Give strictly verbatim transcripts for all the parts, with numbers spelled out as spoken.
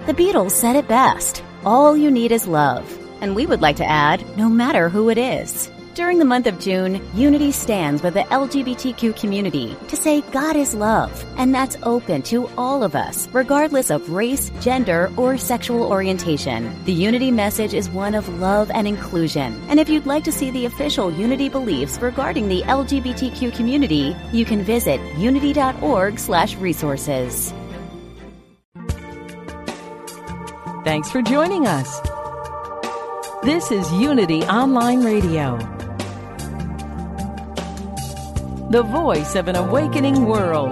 The Beatles said it best, all you need is love. And we would like to add, no matter who it is. During the month of June, Unity stands with the L G B T Q community to say God is love, and that's open to all of us, regardless of race, gender, or sexual orientation. The Unity message is one of love and inclusion. And if you'd like to see the official Unity beliefs regarding the L G B T Q community, you can visit unity.org slash resources. Thanks for joining us. This is Unity Online Radio, the voice of an awakening world.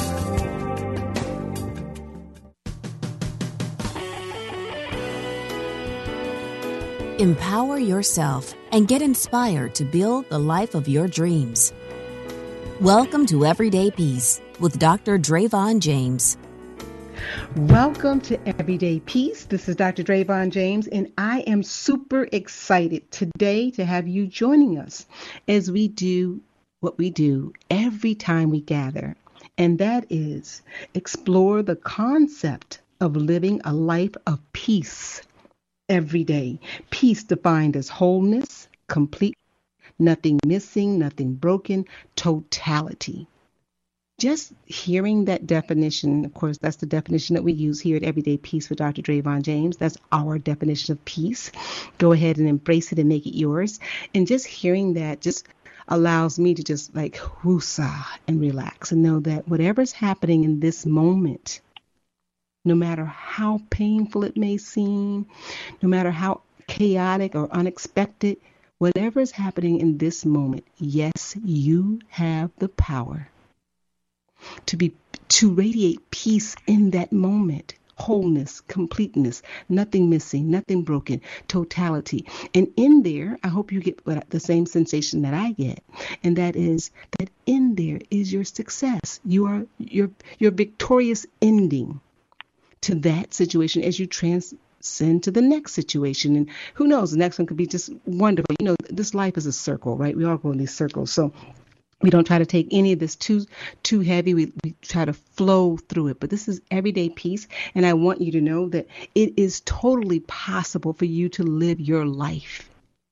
Empower yourself and get inspired to build the life of your dreams. Welcome to Everyday Peace with Doctor Drayvon James. Welcome to Everyday Peace. This is Doctor Drayvon James, and I am super excited today to have you joining us as we do what we do every time we gather, and that is explore the concept of living a life of peace every day. Peace defined as wholeness, complete, nothing missing, nothing broken, totality. Just hearing that definition, of course, that's the definition that we use here at Everyday Peace with Doctor Drayvon James. That's our definition of peace. Go ahead and embrace it and make it yours. And just hearing that just allows me to just like woosah and relax and know that whatever's happening in this moment, no matter how painful it may seem, no matter how chaotic or unexpected, whatever is happening in this moment, yes, you have the power to be to radiate peace in that moment. Wholeness, completeness, nothing missing, nothing broken, totality. And in there, I hope you get the same sensation that I get. And that is that in there is your success. You are your your victorious ending to that situation as you transcend to the next situation. And who knows, the next one could be just wonderful. You know, this life is a circle, right? We all go in these circles. So we don't try to take any of this too too heavy. We, we try to flow through it. But this is Everyday Peace. And I want you to know that it is totally possible for you to live your life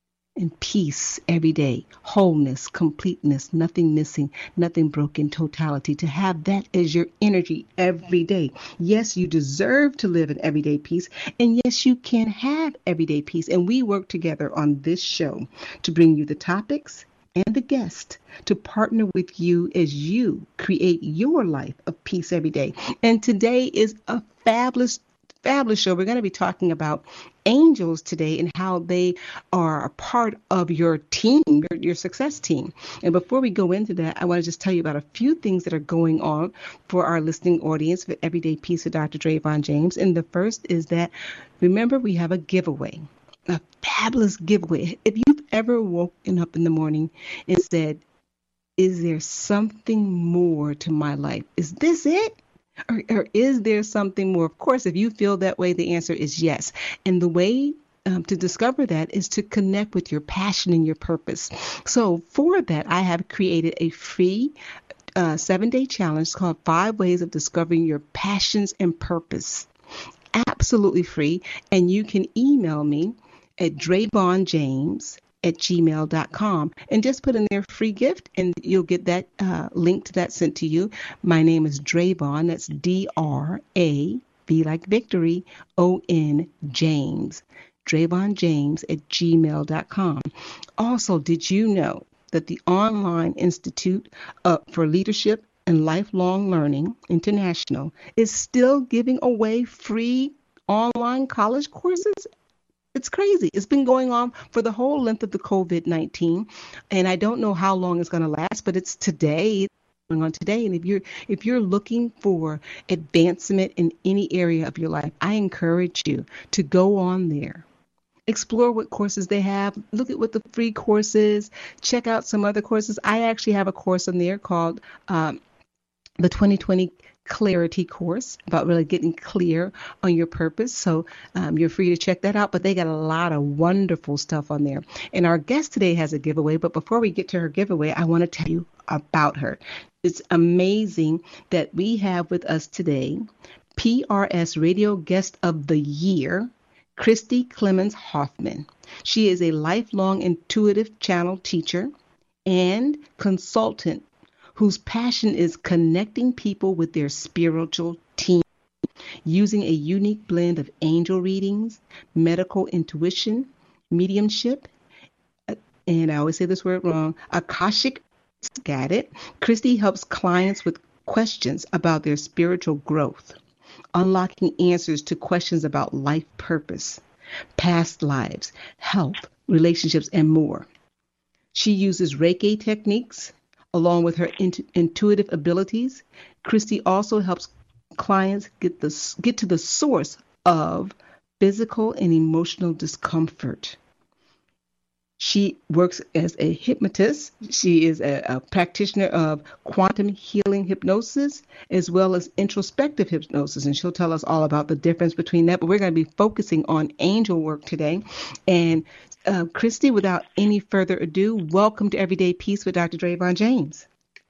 in peace every day. Wholeness, completeness, nothing missing, nothing broken, totality. To have that as your energy every day. Yes, you deserve to live in everyday peace. And yes, you can have everyday peace. And we work together on this show to bring you the topics and the guest to partner with you as you create your life of peace every day. And today is a fabulous, fabulous show. We're going to be talking about angels today and how they are a part of your team, your, your success team. And before we go into that, I want to just tell you about a few things that are going on for our listening audience for Everyday Peace with Doctor Drayvon James. And the first is that, remember, we have a giveaway. A fabulous giveaway. If you've ever woken up in the morning and said, is there something more to my life? Is this it? Or, or is there something more? Of course, if you feel that way, the answer is yes. And the way um, to discover that is to connect with your passion and your purpose. So for that, I have created a free uh, seven-day challenge called Five Ways of Discovering Your Passions and Purpose. Absolutely free. And you can email me at drayvonjames at gmail dot com and just put in their free gift and you'll get that uh, link to that sent to you. My name is Drayvon. That's D R A V like victory, O N James. Drayvon James at gmail dot com. Also, did you know that the Online Institute uh, for Leadership and Lifelong Learning International is still giving away free online college courses? It's crazy. It's been going on for the whole length of the COVID nineteen, and I don't know how long it's going to last, but it's today, going on today. And if you're if you're looking for advancement in any area of your life, I encourage you to go on there. Explore what courses they have. Look at what the free course is. Check out some other courses. I actually have a course on there called um, the twenty twenty Clarity course about really getting clear on your purpose. So um, you're free to check that out. But they got a lot of wonderful stuff on there. And our guest today has a giveaway. But before we get to her giveaway, I want to tell you about her. It's amazing that we have with us today P R S Radio Guest of the Year, Christy Clemens Hoffman. She is a lifelong intuitive channel teacher and consultant whose passion is connecting people with their spiritual team, using a unique blend of angel readings, medical intuition, mediumship, and I always say this word wrong, Akashic, got it. Christy helps clients with questions about their spiritual growth, unlocking answers to questions about life purpose, past lives, health, relationships, and more. She uses Reiki techniques along with her int- intuitive abilities. Christy also helps clients get the get to the source of physical and emotional discomfort. She works as a hypnotist. She is a, a practitioner of quantum healing hypnosis as well as introspective hypnosis. And she'll tell us all about the difference between that. But we're going to be focusing on angel work today. And uh, Christy, without any further ado, welcome to Everyday Peace with Doctor Drayvon James.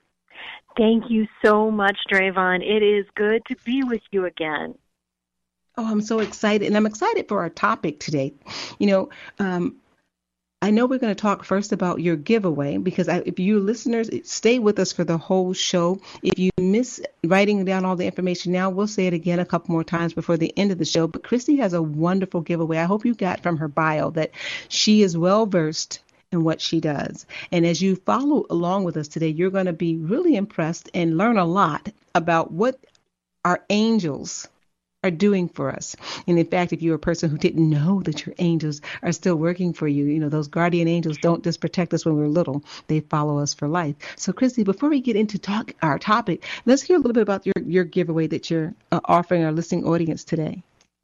Thank you so much, Drayvon. It is good to be with you again. Oh, I'm so excited. And I'm excited for our topic today. You know, um, I know we're going to talk first about your giveaway because I, if you listeners stay with us for the whole show, if you miss writing down all the information now, we'll say it again a couple more times before the end of the show. But Christy has a wonderful giveaway. I hope you got from her bio that she is well versed in what she does. And as you follow along with us today, you're going to be really impressed and learn a lot about what our angels are doing for us. And in fact, if you're a person who didn't know that your angels are still working for you, you know, those guardian angels don't just protect us when we're little, they follow us for life. So Christy, before we get into talk our topic, let's hear a little bit about your, your giveaway that you're uh, offering our listening audience today.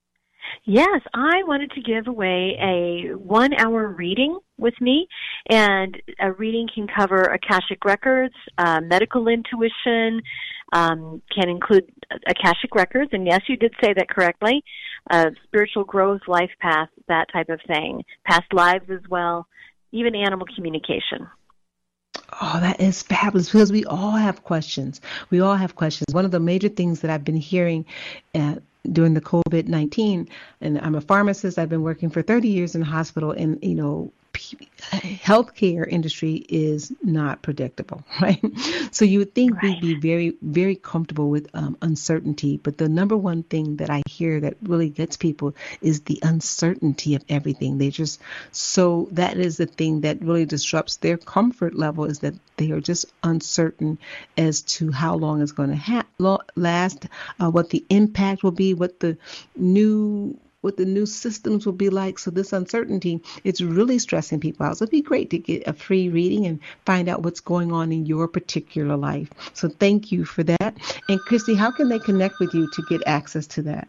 Yes, I wanted to give away a one-hour reading with me, and a reading can cover Akashic Records, uh, medical intuition, um, can include Akashic Records, and yes, you did say that correctly, uh, spiritual growth, life path, that type of thing, past lives as well, even animal communication. Oh, that is fabulous because we all have questions. We all have questions. One of the major things that I've been hearing uh, during the COVID nineteen, and I'm a pharmacist, I've been working for thirty years in the hospital, and, you know, healthcare industry is not predictable, right? So you would think Right. we'd be very, very comfortable with um, uncertainty. But the number one thing that I hear that really gets people is the uncertainty of everything. They just, so that is the thing that really disrupts their comfort level, is that they are just uncertain as to how long it's going to ha- last, uh, what the impact will be, what the new what the new systems will be like. So this uncertainty, it's really stressing people out. So it'd be great to get a free reading and find out what's going on in your particular life. So thank you for that. And Christy, how can they connect with you to get access to that?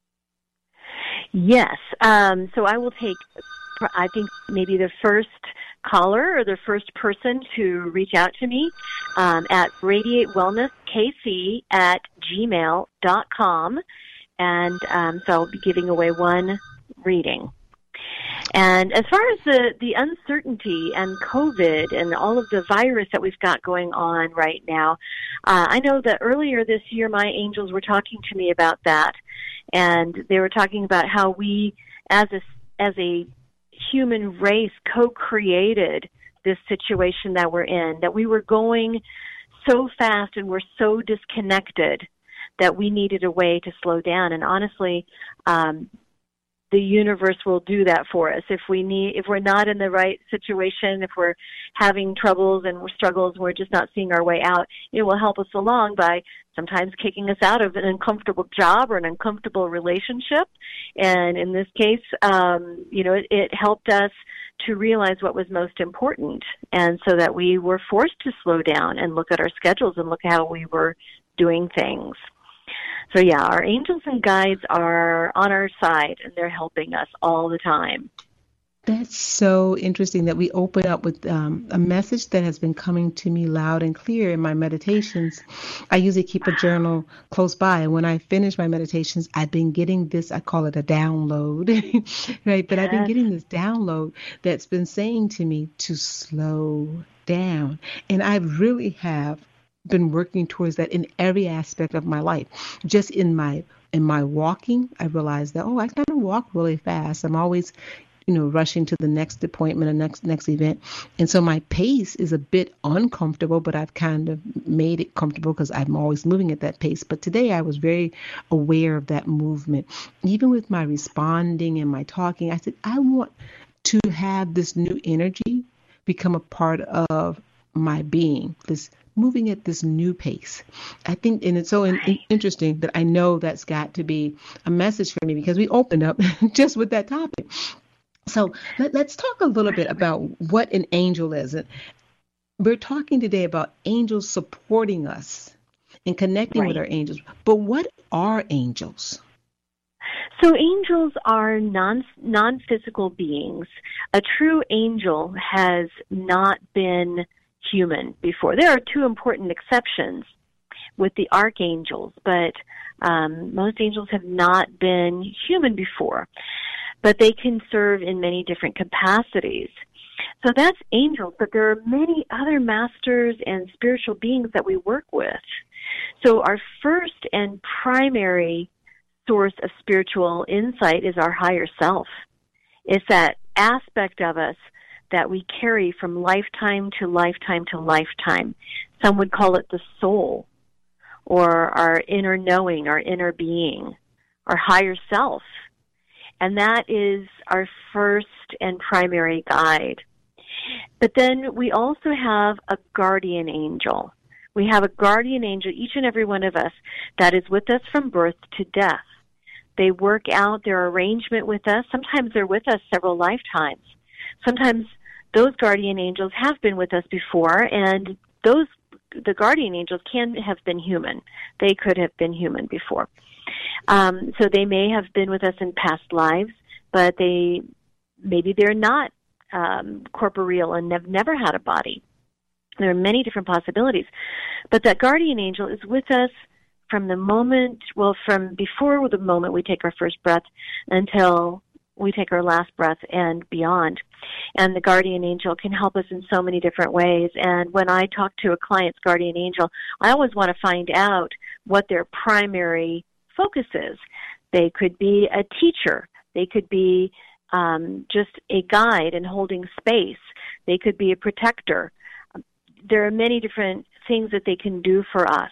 Yes, um, so I will take, I think, maybe the first caller or the first person to reach out to me um, at radiate wellness k c at gmail dot com. And um, so I'll be giving away one reading. And as far as the, the uncertainty and COVID and all of the virus that we've got going on right now, uh, I know that earlier this year my angels were talking to me about that. And they were talking about how we, as a, as a human race, co-created this situation that we're in, that we were going so fast and we're so disconnected that we needed a way to slow down. And honestly, um, the universe will do that for us. If we need, if we're not in the right situation, if we're having troubles and we're struggles, and we're just not seeing our way out, it will help us along by sometimes kicking us out of an uncomfortable job or an uncomfortable relationship. And in this case, um, you know, it, it helped us to realize what was most important. And so that we were forced to slow down and look at our schedules and look at how we were doing things. So yeah, our angels and guides are on our side, and they're helping us all the time. That's so interesting that we open up with um, a message that has been coming to me loud and clear in my meditations. I usually keep a journal close by, and when I finish my meditations, I've been getting this, I call it a download, right? But yes. I've been getting this download that's been saying to me to slow down. And I really have been working towards that in every aspect of my life, just in my in my walking, I realized that, oh, I kind of walk really fast. I'm always, you know, rushing to the next appointment or next next event. And so my pace is a bit uncomfortable, but I've kind of made it comfortable because I'm always moving at that pace. But today I was very aware of that movement. Even with my responding and my talking, I said, I want to have this new energy become a part of my being, this moving at this new pace. I think, and it's so in, in, interesting that I know that's got to be a message for me because we opened up just with that topic. So let, let's talk a little bit about what an angel is. And we're talking today about angels supporting us and connecting right. with our angels. But what are angels? So angels are non, non-physical beings. A true angel has not been human before. There are two important exceptions with the archangels, but um, most angels have not been human before. But they can serve in many different capacities. So that's angels, but there are many other masters and spiritual beings that we work with. So our first and primary source of spiritual insight is our higher self. It's that aspect of us that we carry from lifetime to lifetime to lifetime. Some would call it the soul, or our inner knowing, our inner being, our higher self. And that is our first and primary guide. But then we also have a guardian angel. We have a guardian angel, each and every one of us, that is with us from birth to death. They work out their arrangement with us. Sometimes they're with us several lifetimes. Sometimes those guardian angels have been with us before, and those the guardian angels can have been human. They could have been human before. Um, so they may have been with us in past lives, but they maybe they're not um, corporeal and have never had a body. There are many different possibilities. But that guardian angel is with us from the moment, well, from before the moment we take our first breath until we take our last breath and beyond. And the guardian angel can help us in so many different ways. And when I talk to a client's guardian angel, I always want to find out what their primary focus is. They could be a teacher. They could be um, just a guide and holding space. They could be a protector. There are many different things that they can do for us.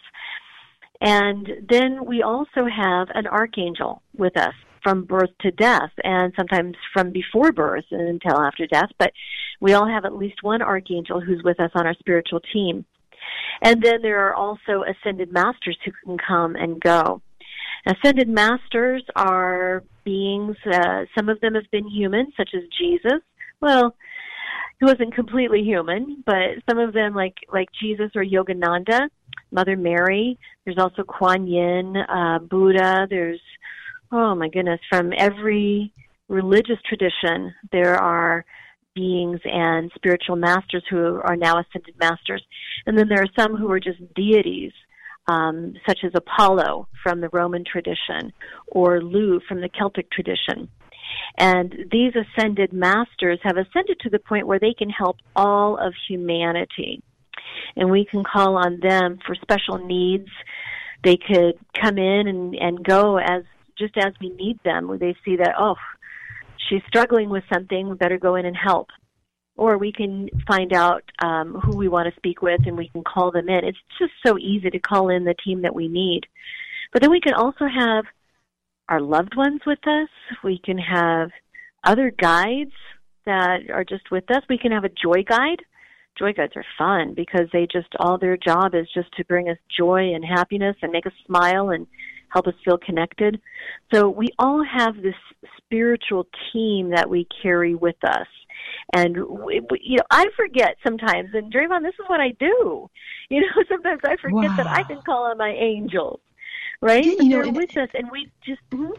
And then we also have an archangel with us from birth to death, and sometimes from before birth until after death. But we all have at least one archangel who's with us on our spiritual team. And then there are also ascended masters who can come and go. Ascended masters are beings, uh, some of them have been human, such as Jesus. Well, he wasn't completely human, but some of them, like like Jesus or Yogananda, Mother Mary. There's also Kuan Yin, uh, Buddha. There's, oh my goodness, from every religious tradition, there are beings and spiritual masters who are now ascended masters. And then there are some who are just deities, um, such as Apollo from the Roman tradition, or Lu from the Celtic tradition. And these ascended masters have ascended to the point where they can help all of humanity. And we can call on them for special needs. They could come in and, and go as just as we need them. When they see that, oh, she's struggling with something, we better go in and help. Or we can find out um, who we want to speak with, and we can call them in. It's just so easy to call in the team that we need. But then we can also have our loved ones with us. We can have other guides that are just with us. We can have a joy guide. Joy guides are fun because they just, all their job is just to bring us joy and happiness and make us smile and help us feel connected. So we all have this spiritual team that we carry with us. And, we, we, you know, I forget sometimes, and Drayvon, this is what I do. You know, sometimes I forget Wow. that I can call on my angels, right? Yeah, But you know, they're and- with us, and we just... mhm.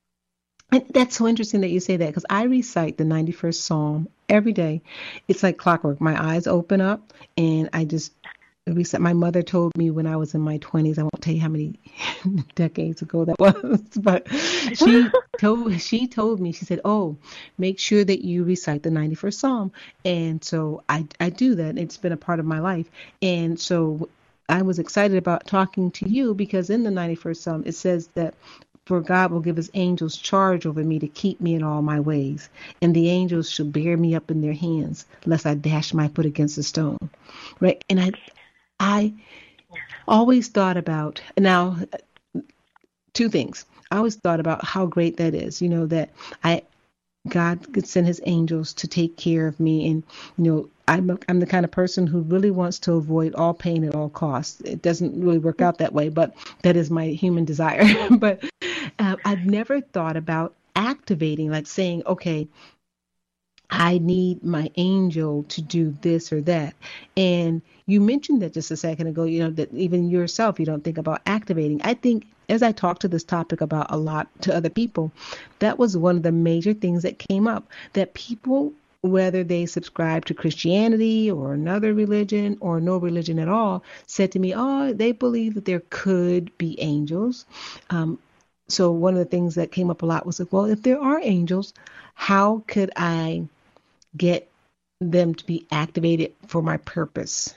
And that's so interesting that you say that, because I recite the ninety-first Psalm every day. It's like clockwork. My eyes open up and I just recite. My mother told me when I was in my twenties, I won't tell you how many decades ago that was, but she told she told me, she said, oh, make sure that you recite the ninety-first Psalm. And so I, I do that. It's been a part of my life. And so I was excited about talking to you because in the ninety-first Psalm, it says that For God will give his angels charge over me to keep me in all my ways. And the angels shall bear me up in their hands, lest I dash my foot against a stone. Right? And I, I always thought about, now, two things. I always thought about how great that is, you know, that I, God could send his angels to take care of me. And, you know, I'm, a, I'm the kind of person who really wants to avoid all pain at all costs. It doesn't really work out that way, but that is my human desire. But uh, I've never thought about activating, like saying, okay, I need my angel to do this or that. And you mentioned that just a second ago, you know, that even yourself, you don't think about activating. I think as I talked to this topic about a lot to other people, that was one of the major things that came up, that people, whether they subscribe to Christianity or another religion or no religion at all, said to me, oh, they believe that there could be angels. Um, so one of the things that came up a lot was like, well, if there are angels, how could I get them to be activated for my purpose?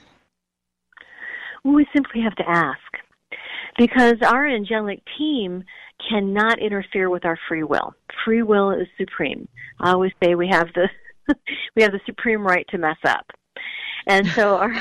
Well, we simply have to ask, because our angelic team cannot interfere with our free will. Free will is supreme. I always say we have the we have the supreme right to mess up, and so our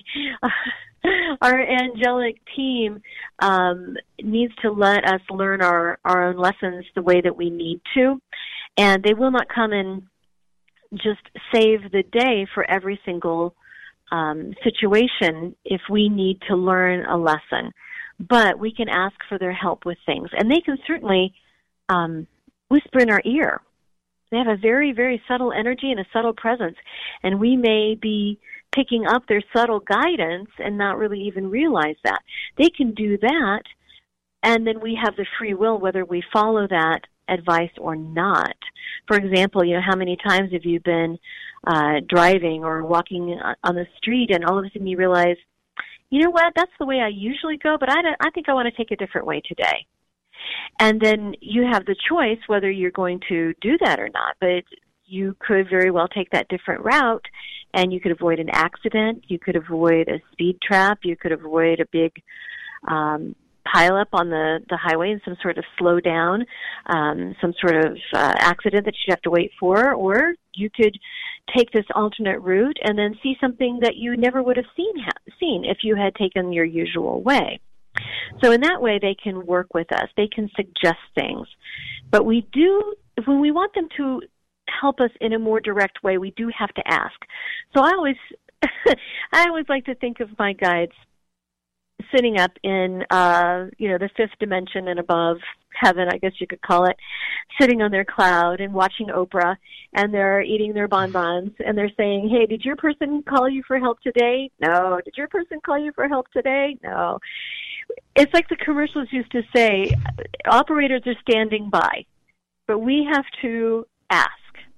our angelic team um, needs to let us learn our our own lessons the way that we need to, and they will not come and just save the day for every single um, situation if we need to learn a lesson. But we can ask for their help with things. And they can certainly um, whisper in our ear. They have a very, very subtle energy and a subtle presence. And we may be picking up their subtle guidance and not really even realize that. They can do that, and then we have the free will whether we follow that advice or not. For example, you know, how many times have you been uh, driving or walking on the street and all of a sudden you realize, you know what, that's the way I usually go, but I, don't, I think I want to take a different way today. And then you have the choice whether you're going to do that or not, but you could very well take that different route and you could avoid an accident, you could avoid a speed trap, you could avoid a big um, pile up on the, the highway and some sort of slow down, um, some sort of uh, accident that you'd have to wait for, or you could take this alternate route and then see something that you never would have seen ha- seen if you had taken your usual way. So in that way, they can work with us. They can suggest things. But we do, when we want them to help us in a more direct way, we do have to ask. So I always, I always like to think of my guides sitting up in, uh, you know, the fifth dimension and above heaven, I guess you could call it, sitting on their cloud and watching Oprah, and they're eating their bonbons, and they're saying, hey, did your person call you for help today? No. Did your person call you for help today? No. It's like the commercials used to say, operators are standing by, but we have to ask.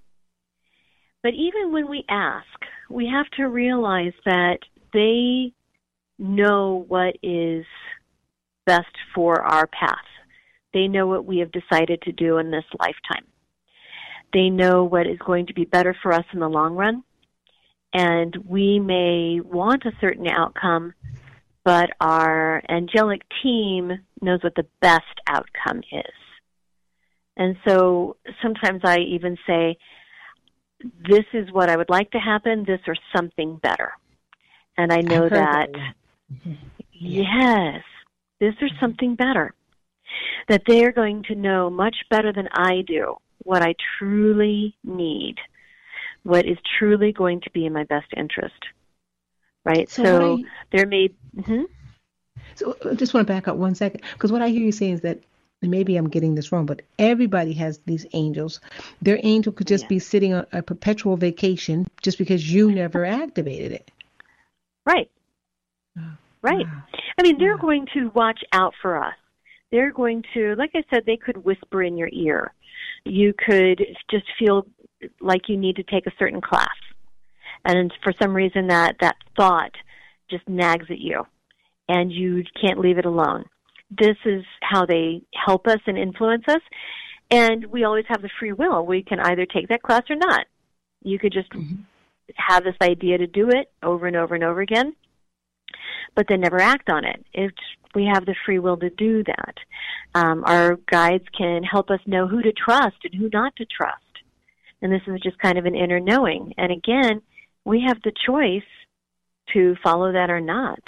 But even when we ask, we have to realize that they know what is best for our path. They know what we have decided to do in this lifetime. They know what is going to be better for us in the long run. And we may want a certain outcome, but our angelic team knows what the best outcome is. And so sometimes I even say, this is what I would like to happen, this or something better. And I know that, that. Mm-hmm. Yes, this or something better. That they are going to know much better than I do what I truly need, what is truly going to be in my best interest. Right? So, so I, there may... Mm-hmm. So I just want to back up one second, because what I hear you saying is that, and maybe I'm getting this wrong, but everybody has these angels. Their angel could just yeah. be sitting on a perpetual vacation just because you never activated it. Right. Oh, right. Wow. I mean, they're wow. going to watch out for us. They're going to, like I said, they could whisper in your ear. You could just feel like you need to take a certain class. And for some reason that, that thought just nags at you, and you can't leave it alone. This is how they help us and influence us. And we always have the free will. We can either take that class or not. You could just mm-hmm. have this idea to do it over and over and over again, but then never act on it. It's We have the free will to do that. Um, our guides can help us know who to trust and who not to trust. And this is just kind of an inner knowing. And again, we have the choice to follow that or not.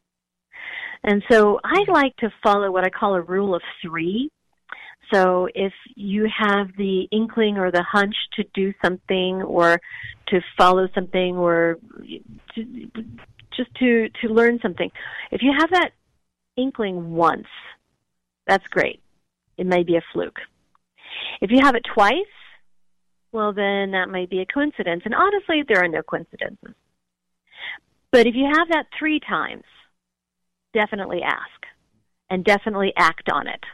And so I like to follow what I call a rule of three. So if you have the inkling or the hunch to do something or to follow something or to, just to, to learn something, if you have that inkling once, that's great. It may be a fluke. If you have it twice, well, then that might be a coincidence. And honestly, there are no coincidences. But if you have that three times, definitely ask and definitely act on it.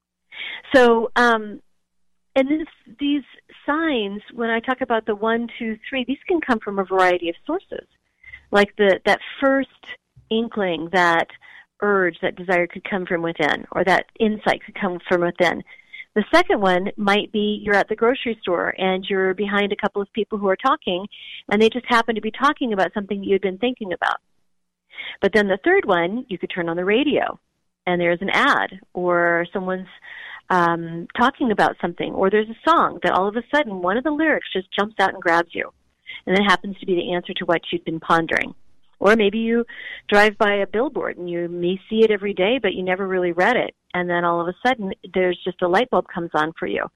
So, um, and this, these signs, when I talk about the one, two, three, these can come from a variety of sources. Like the that first inkling, that urge, that desire could come from within, or that insight could come from within. The second one might be you're at the grocery store and you're behind a couple of people who are talking, and they just happen to be talking about something you'd been thinking about. But then the third one, you could turn on the radio, and there's an ad, or someone's um, talking about something, or there's a song that all of a sudden one of the lyrics just jumps out and grabs you, and it happens to be the answer to what you'd been pondering. Or maybe you drive by a billboard and you may see it every day, but you never really read it. And then all of a sudden, there's just a light bulb comes on for you.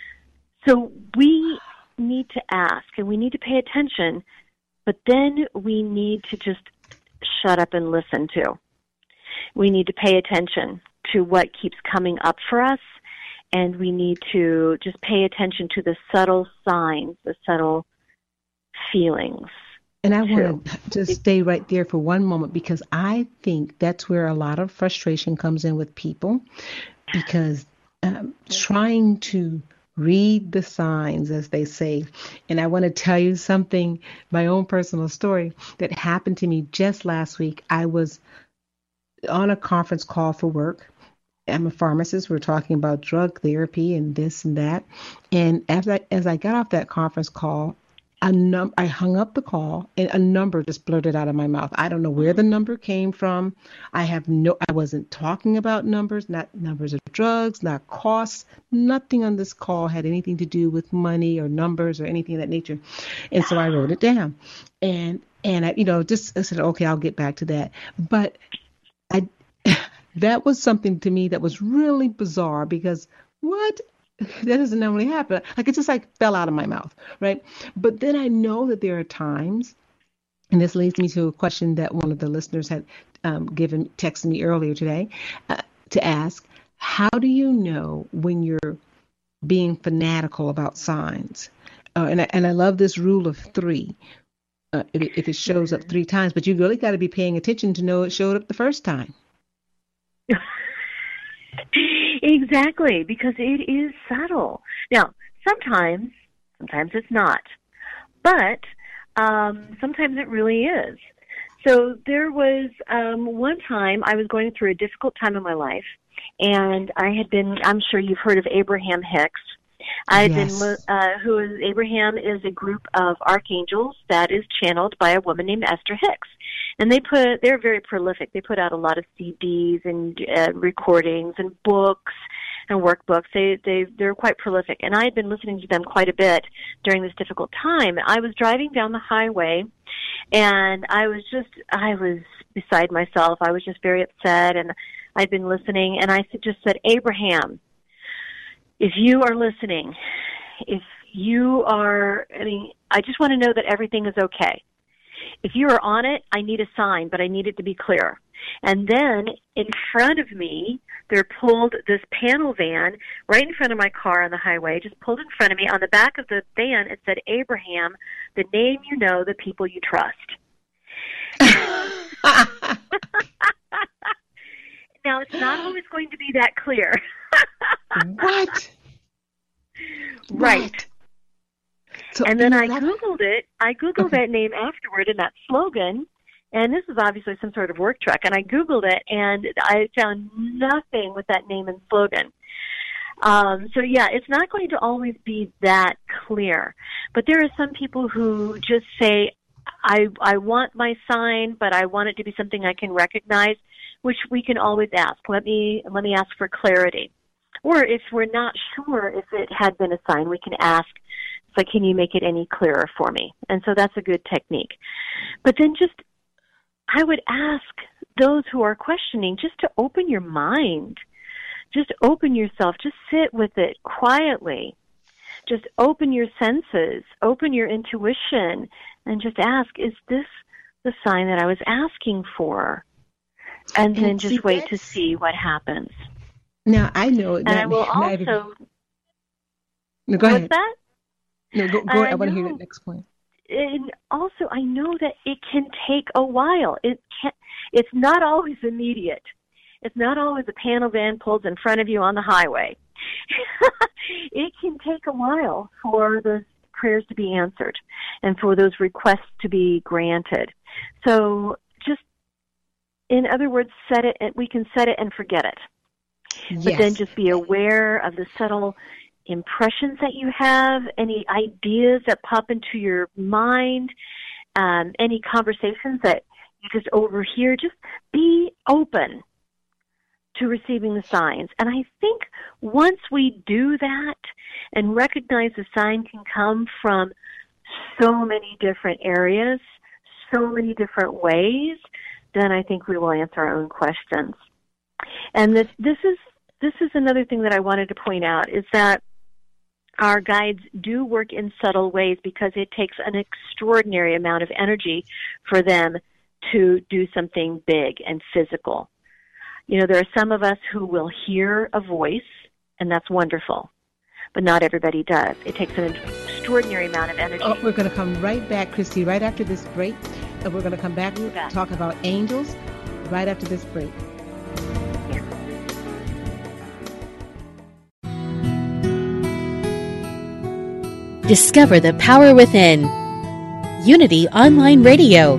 So we need to ask and we need to pay attention, but then we need to just shut up and listen too. We need to pay attention to what keeps coming up for us, and we need to just pay attention to the subtle signs, the subtle feelings. And I want to just stay right there for one moment, because I think that's where a lot of frustration comes in with people, because um, trying to read the signs, as they say. And I want to tell you something, my own personal story that happened to me just last week. I was on a conference call for work. I'm a pharmacist. We're talking about drug therapy and this and that. And as I, as I got off that conference call, A num- I hung up the call and a number just blurted out of my mouth. I don't know where the number came from. I have no, I wasn't talking about numbers, not numbers of drugs, not costs. Nothing on this call had anything to do with money or numbers or anything of that nature. And so I wrote it down, and, and I, you know, just I said, okay, I'll get back to that. But I, that was something to me that was really bizarre, because what? That doesn't normally happen. Like, it just like fell out of my mouth, right? But then I know that there are times, and this leads me to a question that one of the listeners had um, given, texted me earlier today, uh, to ask, how do you know when you're being fanatical about signs? Uh, and, I, and I love this rule of three. Uh, if, if it shows up three times, but you really got to be paying attention to know it showed up the first time. Exactly, because it is subtle. Now, sometimes, sometimes it's not, but um, sometimes it really is. So there was um, one time I was going through a difficult time in my life, and I had been, I'm sure you've heard of Abraham Hicks. I had Yes. been, uh, who is, Abraham is a group of archangels that is channeled by a woman named Esther Hicks. And they put, they're very prolific. They put out a lot of C Ds and uh, recordings and books and workbooks. They, they, they're quite prolific. And I had been listening to them quite a bit during this difficult time. I was driving down the highway, and I was just, I was beside myself. I was just very upset, and I'd been listening, and I just said, Abraham, if you are listening, if you are, I mean, I just want to know that everything is okay. If you are on it, I need a sign, but I need it to be clear. And then in front of me, there pulled this panel van right in front of my car on the highway, just pulled in front of me. On the back of the van, it said, Abraham, the name you know, the people you trust. Now, it's not always going to be that clear. What? Right. What? So, And then you know, I that- Googled it. I Googled Okay. that name afterward and that slogan, and this is obviously some sort of work truck. And I Googled it, and I found nothing with that name and slogan. Um, so, yeah, it's not going to always be that clear. But there are some people who just say, I, I want my sign, but I want it to be something I can recognize. which we can always ask. Let me let me ask for clarity. Or if we're not sure if it had been a sign, we can ask, it's like, can you make it any clearer for me? And so that's a good technique. But then just, I would ask those who are questioning just to open your mind. Just open yourself. Just sit with it quietly. Just open your senses. Open your intuition. And just ask, is this the sign that I was asking for? And then just see, wait to see what happens. Now, I know And that. I will not even- also... no, go What's ahead. that? No, go, go I I want to hear know. that next point. And also, I know that it can take a while. It can, it's not always immediate. It's not always a panel van pulls in front of you on the highway. It can take a while for those prayers to be answered and for those requests to be granted. So just, in other words, set it. We can set it and forget it. Yes. But then just be aware of the subtle impressions that you have, any ideas that pop into your mind, um, any conversations that you just overhear. Just be open to receiving the signs. And I think once we do that and recognize the sign can come from so many different areas, so many different ways, then I think we will answer our own questions. And this, this is this is another thing that I wanted to point out, is that our guides do work in subtle ways because it takes an extraordinary amount of energy for them to do something big and physical. You know, there are some of us who will hear a voice, and that's wonderful, but not everybody does. It takes an extraordinary amount of energy. Oh, we're going to come right back, Christy, right after this break. And we're going to come back and Yeah. talk about angels right after this break. Discover the power within. Unity Online Radio.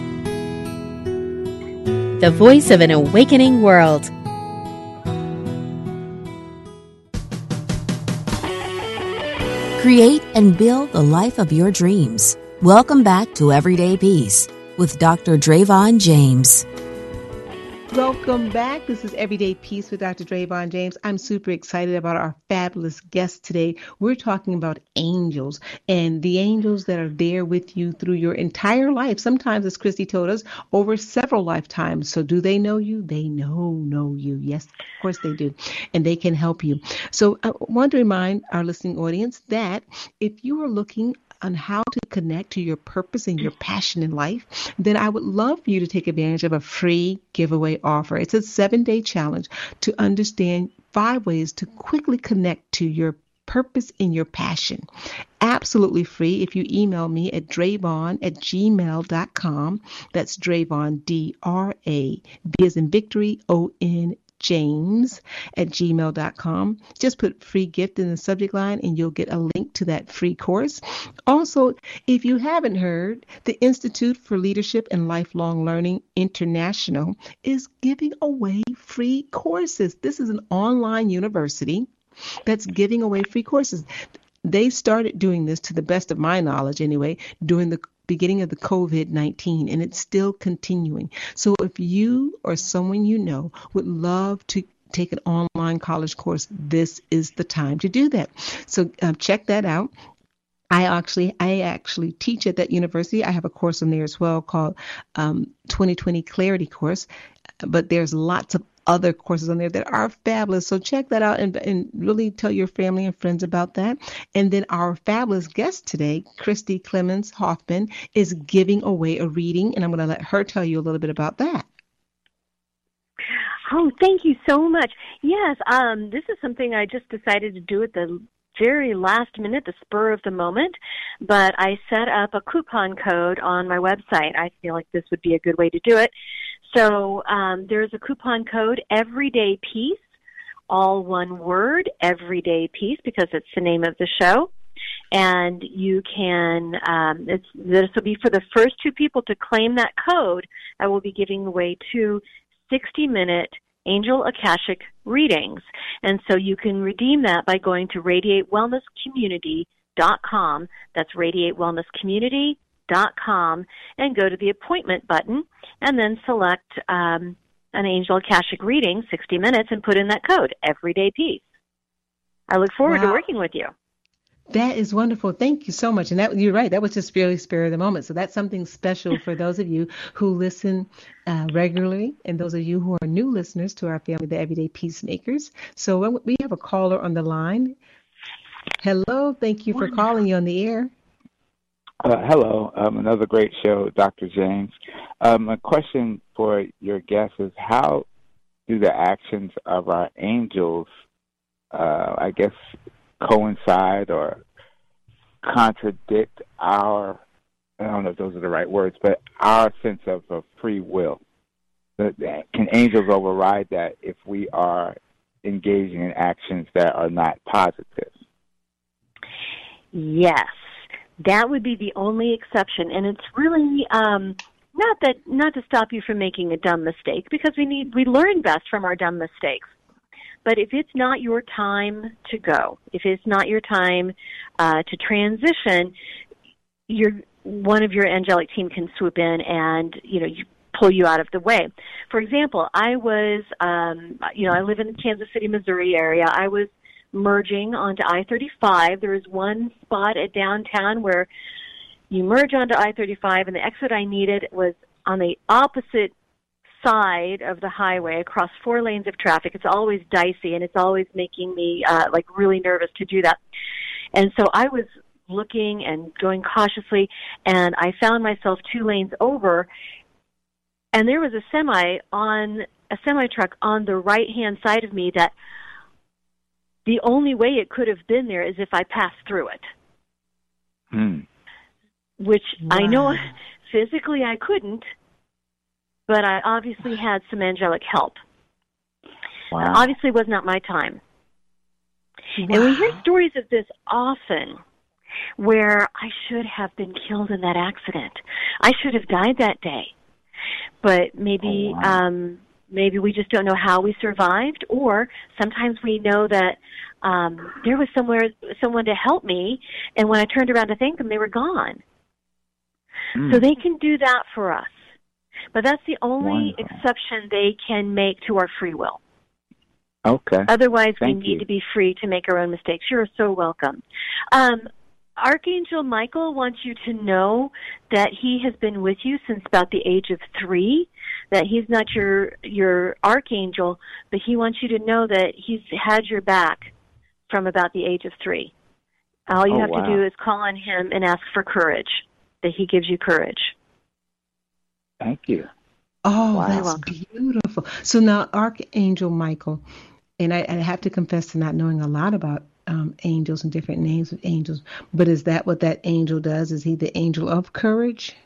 The voice of an awakening world. Create and build the life of your dreams. Welcome back to Everyday Peace with Doctor Drayvon James. Welcome back. This is Everyday Peace with Doctor Drayvon James. I'm super excited about our fabulous guest today. We're talking about angels and the angels that are there with you through your entire life. Sometimes, as Christy told us, over several lifetimes. So do they know you? They know, know you. Yes, of course they do. And they can help you. So I want to remind our listening audience that if you are looking on how to connect to your purpose and your passion in life, then I would love for you to take advantage of a free giveaway offer. It's a seven-day challenge to understand five ways to quickly connect to your purpose and your passion. Absolutely free if you email me at Drayvon at gmail dot com. That's Drayvon, D R A, B as in victory, O N James at gmail dot com. Just put free gift in the subject line and you'll get a link to that free course. Also, if you haven't heard, the Institute for Leadership and Lifelong Learning International is giving away free courses. This is an online university that's giving away free courses. They started doing this, to the best of my knowledge anyway, during the beginning of the COVID nineteen, and it's still continuing. So if you or someone you know would love to take an online college course, this is the time to do that. So um, check that out. I actually, I actually teach at that university. I have a course on there as well called um, twenty twenty Clarity Course, but there's lots of other courses on there that are fabulous. So check that out and, and really tell your family and friends about that. And then our fabulous guest today, Christy Clemens Hoffman, is giving away a reading, and I'm going to let her tell you a little bit about that. Oh, thank you so much. Yes, um, this is something I just decided to do at the very last minute, the spur of the moment, but I set up a coupon code on my website. I feel like this would be a good way to do it. So um, there's a coupon code, Everyday Peace, all one word, Everyday Peace, because it's the name of the show. And you can, um, it's, this will be for the first two people to claim that code. I will be giving away two sixty-minute Angel Akashic readings. And so you can redeem that by going to radiate wellness community dot com. That's radiate wellness community dot com. Dot com, and go to the appointment button and then select um, an Angel Akashic reading, sixty minutes, and put in that code, Everyday Peace. I look forward Wow. to working with you. That is wonderful. Thank you so much. And that you're right. That was just really spur of the moment. So that's something special for those of you who listen uh, regularly, and those of you who are new listeners to our family, the Everyday Peacemakers. So we have a caller on the line. Hello. Thank you for calling. You on the air. Uh, hello. Um, another great show, Doctor James. Um, a question for your guest is, how do the actions of our angels, uh, I guess, coincide or contradict our, I don't know if those are the right words, but our sense of, of free will? Can angels override that if we are engaging in actions that are not positive? Yes, that would be the only exception, and it's really um, not that not to stop you from making a dumb mistake, because we need we learn best from our dumb mistakes. But if it's not your time to go, if it's not your time uh, to transition, your one of your angelic team can swoop in and you know you pull you out of the way. For example, I was um, you know I live in the Kansas City, Missouri area. I was merging onto I thirty-five. There was one spot at downtown where you merge onto I thirty-five, and the exit I needed was on the opposite side of the highway across four lanes of traffic. It's always dicey, and it's always making me uh, like really nervous to do that. And so I was looking and going cautiously, and I found myself two lanes over, and there was a semi on a semi truck on the right hand side of me that the only way it could have been there is if I passed through it. Hmm. Which Wow. I know physically I couldn't, but I obviously had some angelic help. Wow. Now, obviously it was not my time. Wow. And we hear stories of this often, where I should have been killed in that accident. I should have died that day. But maybe Oh, wow. um, maybe we just don't know how we survived, or sometimes we know that um, there was somewhere someone to help me, and when I turned around to thank them, they were gone. Hmm. So they can do that for us. But that's the only Wonderful. exception they can make to our free will. Okay. Otherwise, Thank we need you. to be free to make our own mistakes. You're so welcome. Um, Archangel Michael wants you to know that he has been with you since about the age of three, that he's not your your archangel, but he wants you to know that he's had your back from about the age of three. All you Oh, have wow. to do is call on him and ask for courage, that he gives you courage. Thank you. Oh, Wow. that's beautiful. So now, Archangel Michael, and I, I have to confess to not knowing a lot about um, angels and different names of angels, but is that what that angel does? Is he the angel of courage?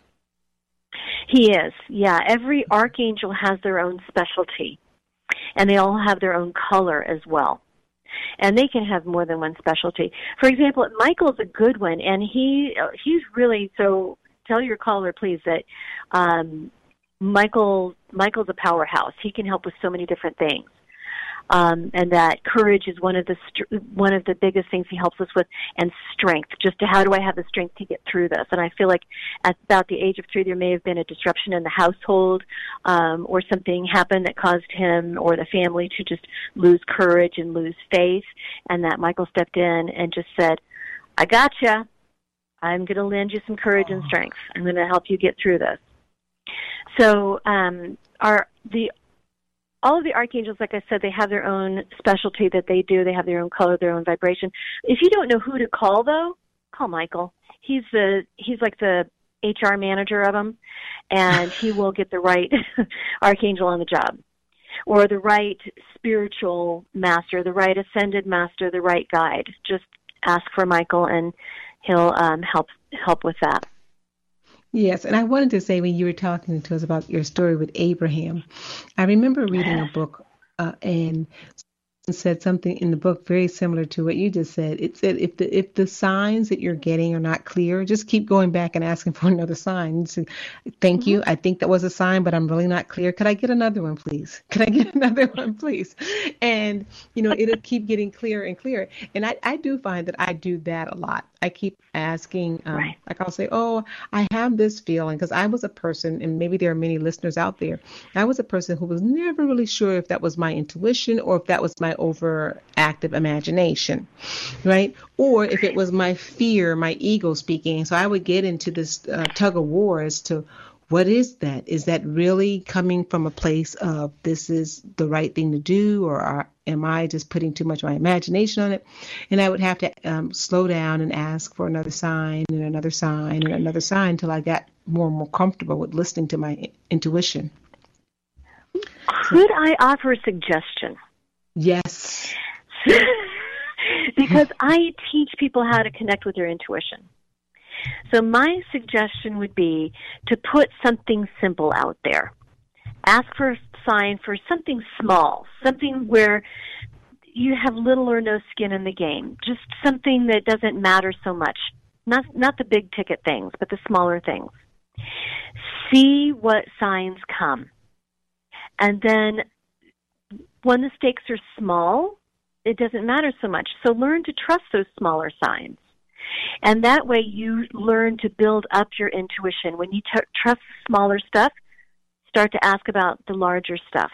He is, yeah. Every archangel has their own specialty, and they all have their own color as well. And they can have more than one specialty. For example, Michael's a good one, and he he's really, so tell your caller, please, that um, Michael Michael's a powerhouse. He can help with so many different things. Um, and that courage is one of the st- one of the biggest things he helps us with, and strength. Just to, how do I have the strength to get through this? And I feel like at about the age of three, there may have been a disruption in the household, um, or something happened that caused him or the family to just lose courage and lose faith. And that Michael stepped in and just said, "I gotcha. I'm going to lend you some courage and strength. I'm going to help you get through this." So, um, our the all of the archangels, like I said, they have their own specialty that they do. They have their own color, their own vibration. If you don't know who to call, though, call Michael. He's the he's like the H R manager of them, and he will get the right archangel on the job, or the right spiritual master, the right ascended master, the right guide. Just ask for Michael, and he'll um, help help with that. Yes, and I wanted to say, when you were talking to us about your story with Abraham, I remember reading a book, uh, and said something in the book very similar to what you just said. It said if the if the signs that you're getting are not clear, just keep going back and asking for another sign. So, thank Mm-hmm. you. I think that was a sign, but I'm really not clear. Could I get another one, please? Could I get another one, please? And you know, it'll keep getting clearer and clearer. And I, I do find that I do that a lot. I keep asking, um, Right. like I'll say, oh, I have this feeling, because I was a person, and maybe there are many listeners out there, I was a person who was never really sure if that was my intuition or if that was my overactive imagination, right? Or if it was my fear, my ego speaking. So I would get into this uh, tug of war as to what is that? Is that really coming from a place of this is the right thing to do, or are, am I just putting too much of my imagination on it? And I would have to um, slow down and ask for another sign and another sign and another sign until I got more and more comfortable with listening to my intuition. Could I offer a suggestion? Yes. Because I teach people how to connect with their intuition. So my suggestion would be to put something simple out there. Ask for a sign for something small, something where you have little or no skin in the game, just something that doesn't matter so much. Not not the big ticket things, but the smaller things. See what signs come. And then when the stakes are small, it doesn't matter so much. So learn to trust those smaller signs. And that way you learn to build up your intuition. When you t- trust the smaller stuff, start to ask about the larger stuff.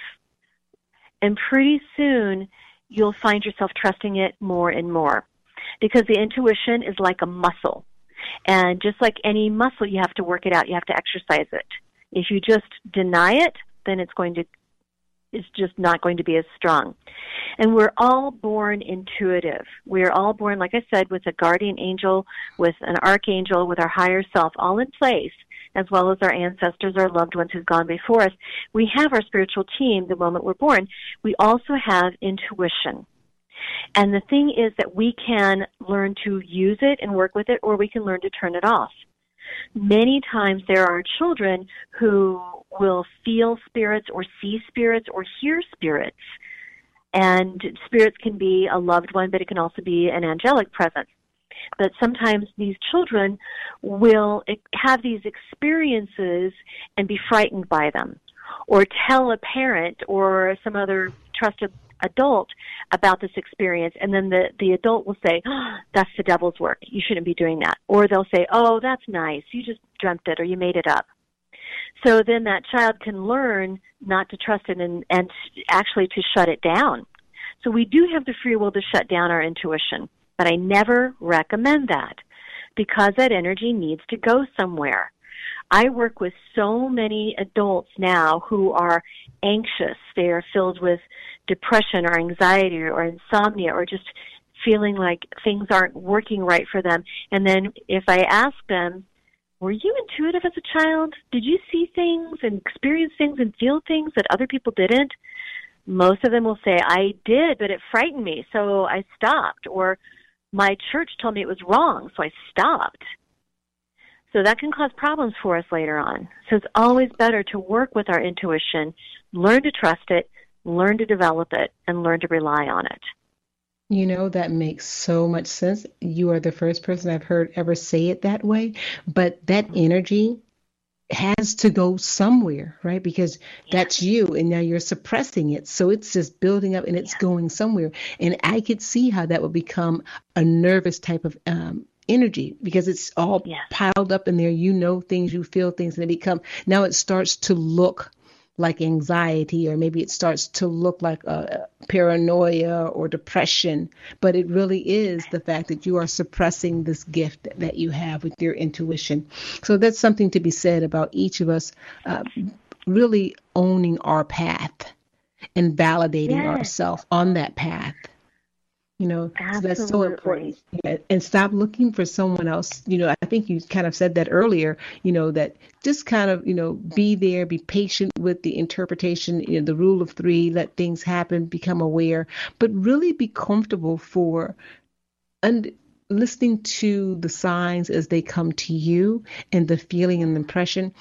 And pretty soon you'll find yourself trusting it more and more. Because the intuition is like a muscle. And just like any muscle, you have to work it out. You have to exercise it. If you just deny it, then it's going to it's just not going to be as strong. And we're all born intuitive. We're all born, like I said, with a guardian angel, with an archangel, with our higher self, all in place, as well as our ancestors, our loved ones who've gone before us. We have our spiritual team the moment we're born. We also have intuition. And the thing is that we can learn to use it and work with it, or we can learn to turn it off. Many times there are children who will feel spirits or see spirits or hear spirits. And spirits can be a loved one, but it can also be an angelic presence. But sometimes these children will have these experiences and be frightened by them, or tell a parent or some other trusted adult about this experience, and then the, the adult will say, oh, that's the devil's work. You shouldn't be doing that. Or they'll say, oh, that's nice. You just dreamt it or you made it up. So then that child can learn not to trust it and, and actually to shut it down. So we do have the free will to shut down our intuition, but I never recommend that because that energy needs to go somewhere. I work with so many adults now who are anxious. They are filled with depression or anxiety or insomnia or just feeling like things aren't working right for them. And then if I ask them, were you intuitive as a child? Did you see things and experience things and feel things that other people didn't? Most of them will say, I did, but it frightened me, so I stopped. Or my church told me it was wrong, so I stopped. So that can cause problems for us later on. So it's always better to work with our intuition, learn to trust it, learn to develop it, and learn to rely on it. You know, that makes so much sense. You are the first person I've heard ever say it that way. But that energy has to go somewhere, right? Because that's you, and now you're suppressing it. So it's just building up and it's going somewhere. And I could see how that would become a nervous type of um energy because it's all Yeah. piled up in there. You know things, you feel things, and it become now it starts to look like anxiety, or maybe it starts to look like a paranoia or depression, but it really is the fact that you are suppressing this gift that you have with your intuition. So that's something to be said about each of us uh, really owning our path and validating Yes. ourselves on that path. You know, so that's so Absolutely. important. Yeah, and stop looking for someone else. You know, I think you kind of said that earlier, you know, that just kind of, you know, be there, be patient with the interpretation, you know, the rule of three, let things happen, become aware, but really be comfortable for and listening to the signs as they come to you and the feeling and the impression.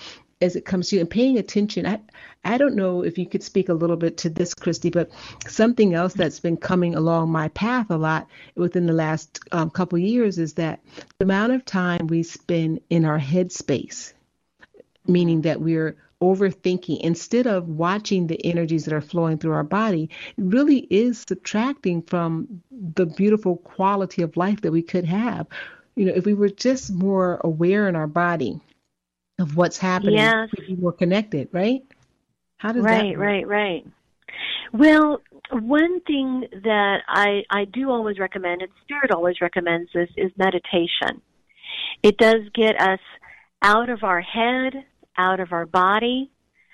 as it comes to you and paying attention. I, I don't know if you could speak a little bit to this, Christy, but something else that's been coming along my path a lot within the last um, couple of years is that the amount of time we spend in our headspace, meaning that we're overthinking instead of watching the energies that are flowing through our body, really is subtracting from the beautiful quality of life that we could have. You know, if we were just more aware in our body of what's happening, yes. we'd be more connected, right? How does right, that work? Right, right, right. Well, one thing that I, I do always recommend, and Spirit always recommends this, is meditation. It does get us out of our head, out of our body.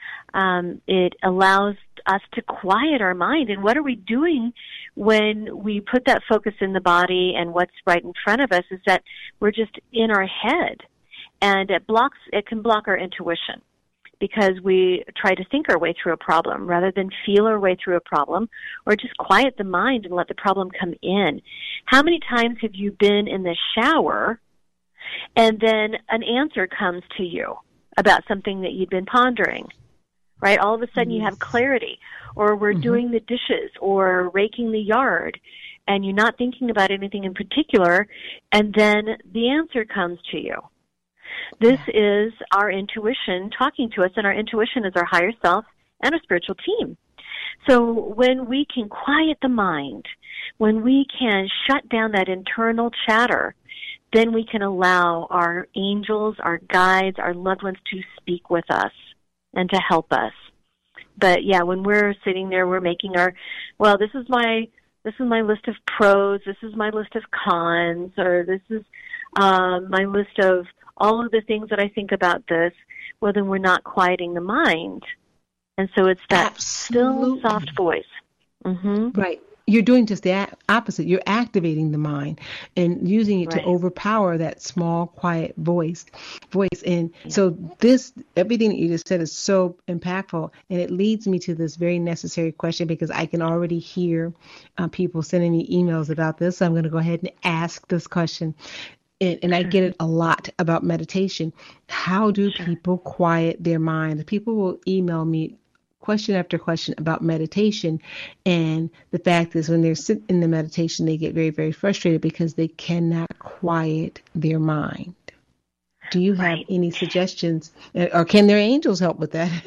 Um, it allows us to quiet our mind. And what are we doing when we put that focus in the body and what's right in front of us is that we're just in our head. And it blocks, it can block our intuition because we try to think our way through a problem rather than feel our way through a problem or just quiet the mind and let the problem come in. How many times have you been in the shower and then an answer comes to you about something that you'd been pondering, right? All of a sudden you have clarity, or we're mm-hmm. doing the dishes or raking the yard and you're not thinking about anything in particular, and then the answer comes to you. This yeah. is our intuition talking to us, and our intuition is our higher self and our spiritual team. So when we can quiet the mind, when we can shut down that internal chatter, then we can allow our angels, our guides, our loved ones to speak with us and to help us. But yeah, when we're sitting there, we're making our, well, this is my, this is my list of pros, this is my list of cons, or this is um, my list of all of the things that I think about this. Well, then we're not quieting the mind. And so it's that Absolutely. still, soft voice. Mm-hmm. Right. You're doing just the opposite. You're activating the mind and using it right. to overpower that small, quiet voice. Voice. And yeah. so this, everything that you just said is so impactful. And it leads me to this very necessary question, because I can already hear uh, people sending me emails about this. So I'm going to go ahead and ask this question. And, and I get it a lot about meditation. How do sure. people quiet their mind? People will email me question after question about meditation, and the fact is when they're sitting in the meditation, they get very, very frustrated because they cannot quiet their mind. Do you have right. any suggestions, or can their angels help with that?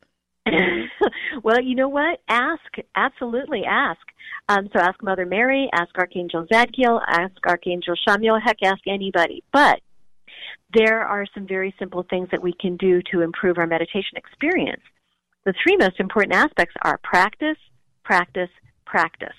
Well, you know what? Ask. Absolutely ask. Um, so ask Mother Mary, ask Archangel Zadkiel, ask Archangel Shamiel, heck, ask anybody. But there are some very simple things that we can do to improve our meditation experience. The three most important aspects are practice, practice, practice.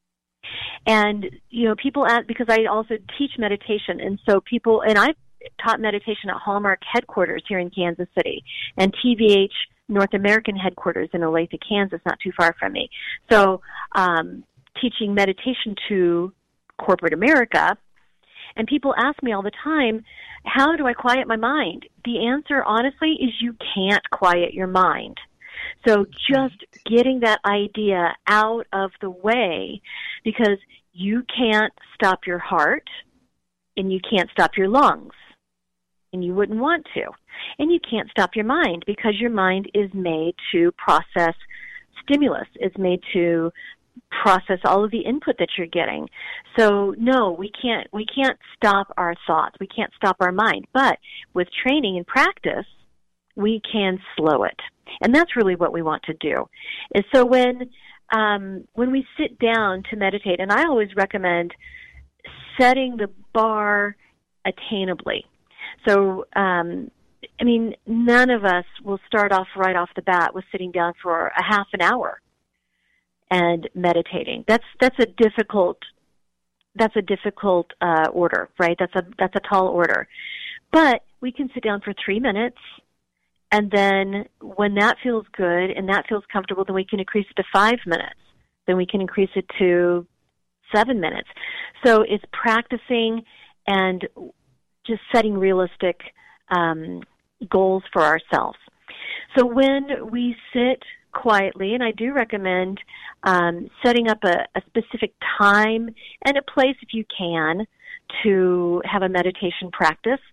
And, you know, people ask, because I also teach meditation, and so people, and I've taught meditation at Hallmark headquarters here in Kansas City, and T V H North American headquarters in Olathe, Kansas, not too far from me. So um, teaching meditation to corporate America, and people ask me all the time, how do I quiet my mind? The answer, honestly, is you can't quiet your mind. So just getting that idea out of the way, because you can't stop your heart and you can't stop your lungs, and you wouldn't want to. And you can't stop your mind because your mind is made to process stimulus. It's made to process all of the input that you're getting. So no, we can't, we can't stop our thoughts. We can't stop our mind. But with training and practice, we can slow it. And that's really what we want to do. And so when um, when we sit down to meditate, and I always recommend setting the bar attainably. So, um, I mean, none of us will start off right off the bat with sitting down for a half an hour and meditating. That's that's a difficult that's a difficult uh, order, right? That's a that's a tall order. But we can sit down for three minutes. And then when that feels good and that feels comfortable, then we can increase it to five minutes. Then we can increase it to seven minutes. So it's practicing and just setting realistic um, goals for ourselves. So when we sit quietly, and I do recommend um, setting up a, a specific time and a place if you can to have a meditation practice.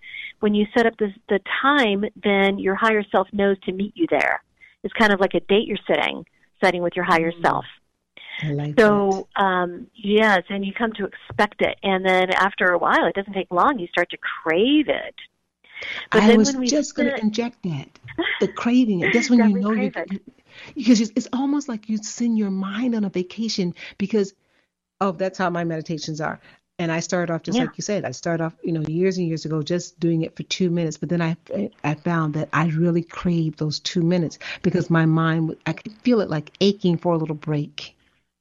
when you set up the, the time, then your higher self knows to meet you there. It's kind of like a date you're setting, setting with your higher Mm. self. I like So, um, yes, and you come to expect it. And then after a while, it doesn't take long, you start to crave it. But I then was when we just going to sit, inject that. The craving it. That's when yeah, you we know you, crave it. because it's, it's almost like you send your mind on a vacation because, oh, that's how my meditations are. And I started off just Yeah. like you said. I started off, you know, years and years ago, just doing it for two minutes. But then I, I found that I really craved those two minutes because my mind, would- I could feel it like aching for a little break.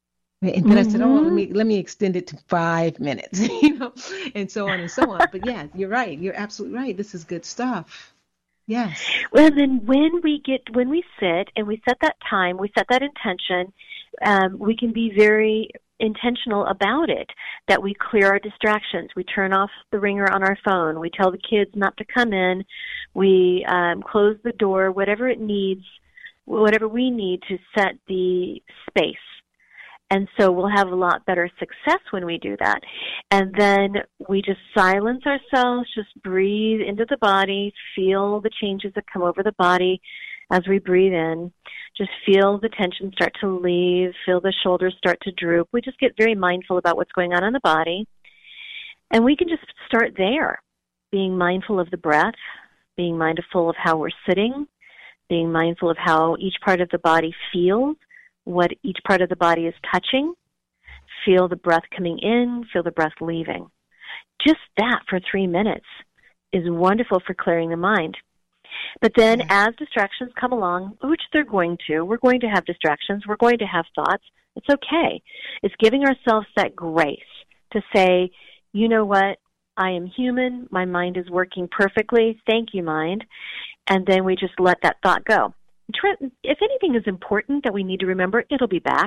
And then I said, oh, let Mhm. me let me extend it to five minutes, you know, and so on and so on. But yeah, you're right. You're absolutely right. This is good stuff. Yes. Well, then when we get, when we sit and we set that time, we set that intention, um, we can be very intentional about it, that we clear our distractions. We turn off the ringer on our phone. We tell the kids not to come in. We um, close the door, whatever it needs, whatever we need to set the space. And so we'll have a lot better success when we do that. And then we just silence ourselves, just breathe into the body, feel the changes that come over the body as we breathe in. Just feel the tension start to leave, feel the shoulders start to droop. We just get very mindful about what's going on in the body. And we can just start there, being mindful of the breath, being mindful of how we're sitting, being mindful of how each part of the body feels, what each part of the body is touching. Feel the breath coming in, feel the breath leaving. Just that for three minutes is wonderful for clearing the mind. But then Yeah. as distractions come along, which they're going to, we're going to have distractions, we're going to have thoughts, it's okay. It's giving ourselves that grace to say, you know what, I am human, my mind is working perfectly, thank you, mind. And then we just let that thought go. If anything is important that we need to remember, it'll be back.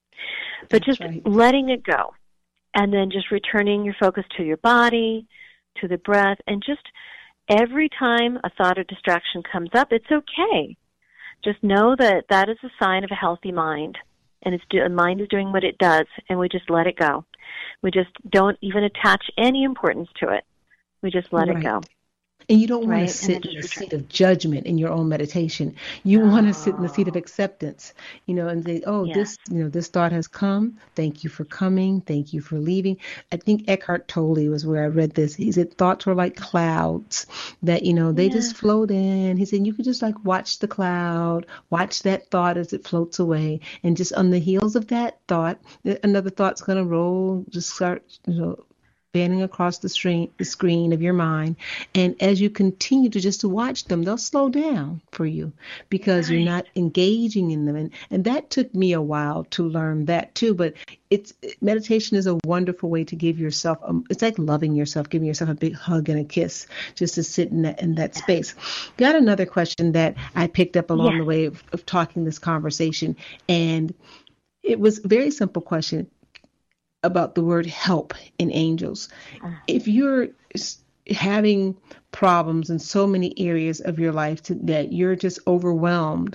But That's just right. letting it go. And then just returning your focus to your body, to the breath, and just every time a thought or distraction comes up, it's okay. Just know that that is a sign of a healthy mind. And it's the mind is doing what it does, and we just let it go. We just don't even attach any importance to it. We just let Right. it go. And you don't want Right, to and sit then in just the return. seat of judgment in your own meditation. You want to sit in the seat of Oh. acceptance, you know, and say, oh, Yes. this, you know, this thought has come. Thank you for coming. Thank you for leaving. I think Eckhart Tolle was where I read this. He said thoughts were like clouds that, you know, they Yeah. just float in. He said you could just like watch the cloud, watch that thought as it floats away. And just on the heels of that thought, another thought's going to roll, just start, you know, fanning across the screen, the screen of your mind. And as you continue to just to watch them, they'll slow down for you because you're Right. not engaging in them. And, and that took me a while to learn that too. But it's meditation is a wonderful way to give yourself, um, it's like loving yourself, giving yourself a big hug and a kiss just to sit in that, in that space. Got another question that I picked up along Yes. the way of, of talking this conversation. And it was a very simple question about the word help in angels. If you're s- having problems in so many areas of your life to, that you're just overwhelmed,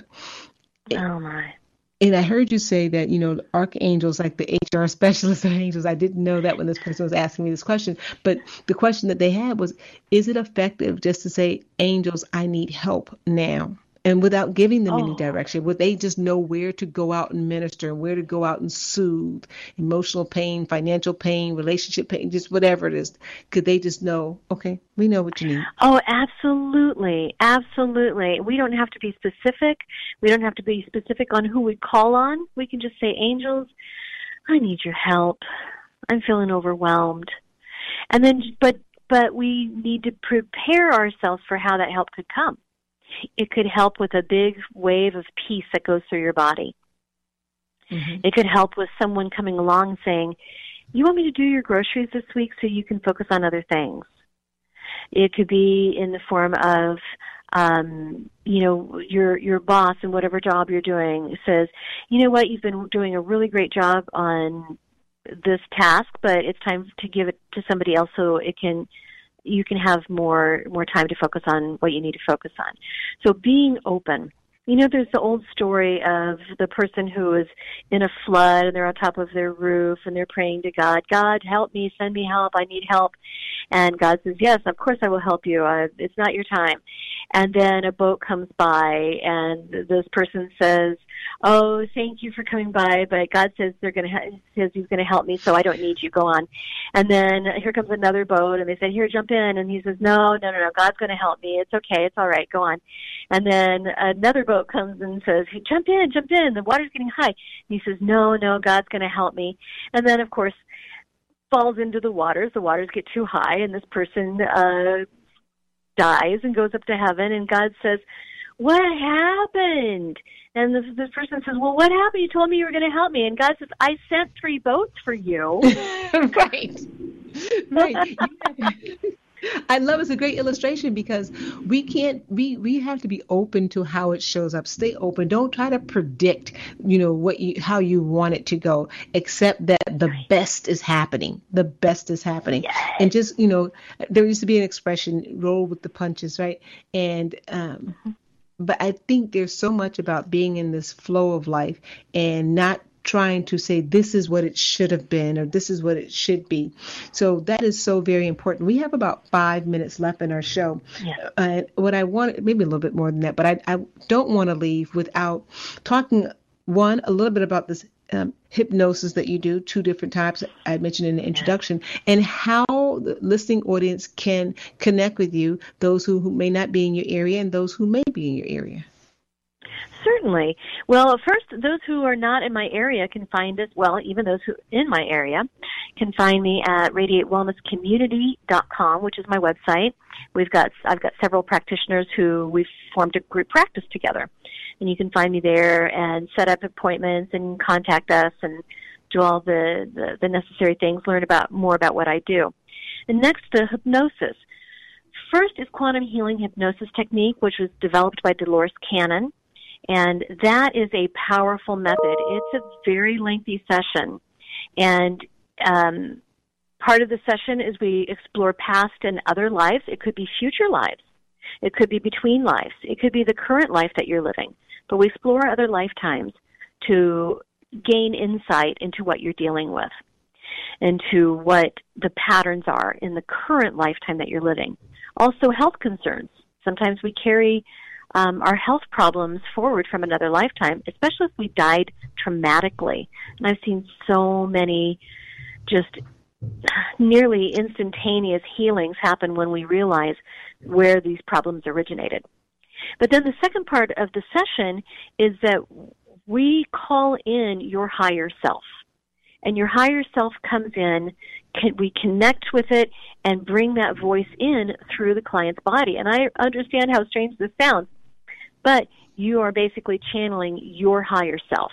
Oh, my. and I heard you say that, you know, archangels, like the H R specialists of angels, I didn't know that when this person was asking me this question, but the question that they had was, is it effective just to say, angels, I need help now? And without giving them any Oh. direction, would they just know where to go out and minister, where to go out and soothe emotional pain, financial pain, relationship pain, just whatever it is? Could they just know, okay, we know what you need? Oh, absolutely. Absolutely. We don't have to be specific. We don't have to be specific on who we call on. We can just say, angels, I need your help. I'm feeling overwhelmed. And then, but, but we need to prepare ourselves for how that help could come. It could help with a big wave of peace that goes through your body. Mm-hmm. It could help with someone coming along saying, you want me to do your groceries this week so you can focus on other things. It could be in the form of, um, you know, your your boss in whatever job you're doing says, you know what, you've been doing a really great job on this task, but it's time to give it to somebody else so it can you can have more more time to focus on what you need to focus on. So being open. You know, there's the old story of the person who is in a flood and they're on top of their roof and they're praying to God, God, help me, send me help, I need help. And God says, yes, of course I will help you. Uh, it's not your time. And then a boat comes by, and this person says, oh, thank you for coming by, but God says they're going to ha- says He's going to help me, so I don't need you. Go on. And then here comes another boat, and they say, here, jump in. And he says, no, no, no, no, God's going to help me. It's okay. It's all right. Go on. And then another boat comes and says, hey, jump in, jump in. The water's getting high. And he says, no, no, God's going to help me. And then, of course, falls into the waters. The waters get too high, and this person uh, dies and goes up to heaven, and God says, what happened? And this, this person says, well, what happened? You told me you were going to help me. And God says, I sent three boats for you. Right. Right. I love it's a great illustration because we can't we we have to be open to how it shows up. Stay open. Don't try to predict, you know, what you how you want it to go, except that the right. best is happening. The best is happening. Yes. And just, you know, there used to be an expression, roll with the punches, right? And um mm-hmm. but I think there's so much about being in this flow of life and not trying to say this is what it should have been or this is what it should be. So that is so very important. We have about five minutes left in our show. Yeah. Uh, what I want, maybe a little bit more than that, but I, I don't want to leave without talking, one, a little bit about this um, hypnosis that you do, two different types I mentioned in the introduction, and how the listening audience can connect with you, those who, who may not be in your area and those who may be in your area. Certainly. Well, first, those who are not in my area can find us, well, even those who in my area can find me at radiate wellness community dot com, which is my website. We've got, I've got several practitioners who we've formed a group practice together. And you can find me there and set up appointments and contact us and do all the, the, the necessary things, learn about more about what I do. And next, the hypnosis. First is quantum healing hypnosis technique, which was developed by Dolores Cannon. And that is a powerful method. It's a very lengthy session. And um, part of the session is we explore past and other lives. It could be future lives. It could be between lives. It could be the current life that you're living. But we explore other lifetimes to gain insight into what you're dealing with, into what the patterns are in the current lifetime that you're living. Also, health concerns. Sometimes we carry Um, our health problems forward from another lifetime, especially if we died traumatically. And I've seen so many just nearly instantaneous healings happen when we realize where these problems originated. But then the second part of the session is that we call in your higher self. And your higher self comes in, can, we connect with it, and bring that voice in through the client's body. And I understand how strange this sounds, but you are basically channeling your higher self.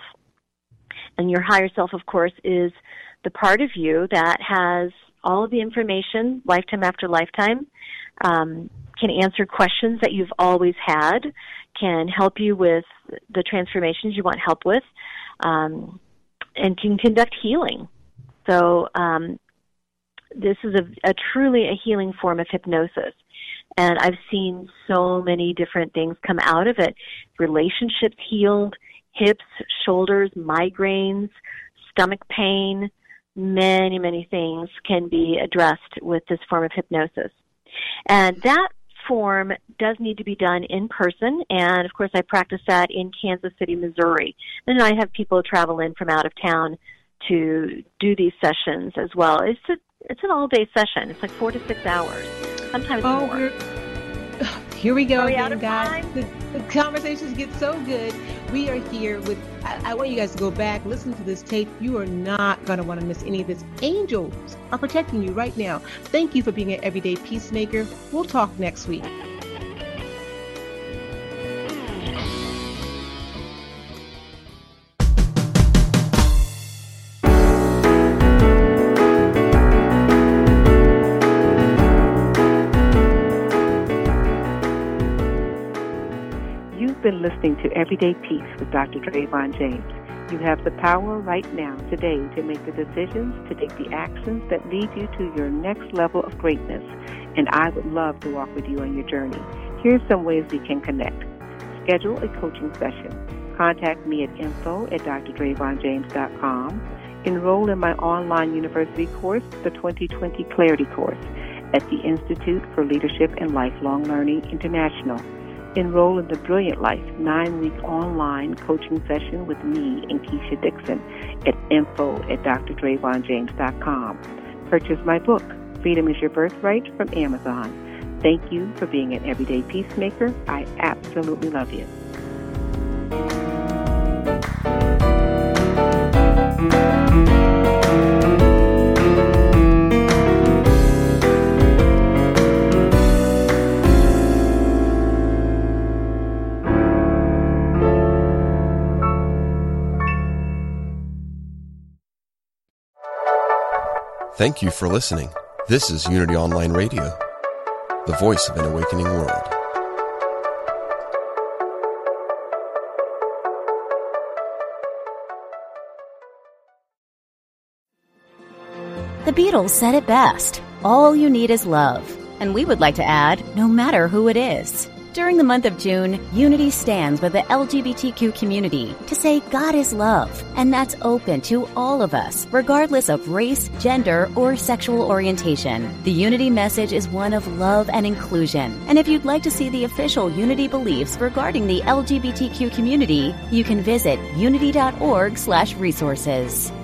And your higher self, of course, is the part of you that has all of the information, lifetime after lifetime, um, can answer questions that you've always had, can help you with the transformations you want help with, um, and can conduct healing. So um, this is a, a truly a healing form of hypnosis. And I've seen so many different things come out of it. Relationships healed, hips, shoulders, migraines, stomach pain, many, many things can be addressed with this form of hypnosis. And that form does need to be done in person. And, of course, I practice that in Kansas City, Missouri. And I have people travel in from out of town to do these sessions as well. It's a, it's an all-day session. It's like four to six hours. Sometimes oh, more. Here we go are we again, out of guys. Time? The, the conversations get so good. We are here with, I, I want you guys to go back, listen to this tape. You are not going to want to miss any of this. Angels are protecting you right now. Thank you for being an everyday peacemaker. We'll talk next week. Been listening to Everyday Peace with Doctor Drayvon James. You have the power right now, today, to make the decisions, to take the actions that lead you to your next level of greatness. And I would love to walk with you on your journey. Here's some ways we can connect. Schedule a coaching session. Contact me at info at d r drayvon james dot com. Enroll in my online university course, the twenty twenty Clarity course. at the Institute for Leadership and Lifelong Learning International. Enroll in the Brilliant Life nine-week online coaching session with me and Keisha Dixon at info at d r drayvon james dot com. Purchase my book, Freedom is Your Birthright, from Amazon. Thank you for being an everyday peacemaker. I absolutely love you. Thank you for listening. This is Unity Online Radio, the voice of an awakening world. The Beatles said it best, all you need is love. And we would like to add, no matter who it is. During the month of June, Unity stands with the L G B T Q community to say God is love, and that's open to all of us, regardless of race, gender, or sexual orientation. The Unity message is one of love and inclusion, and if you'd like to see the official Unity beliefs regarding the L G B T Q community, you can visit unity dot org slash resources.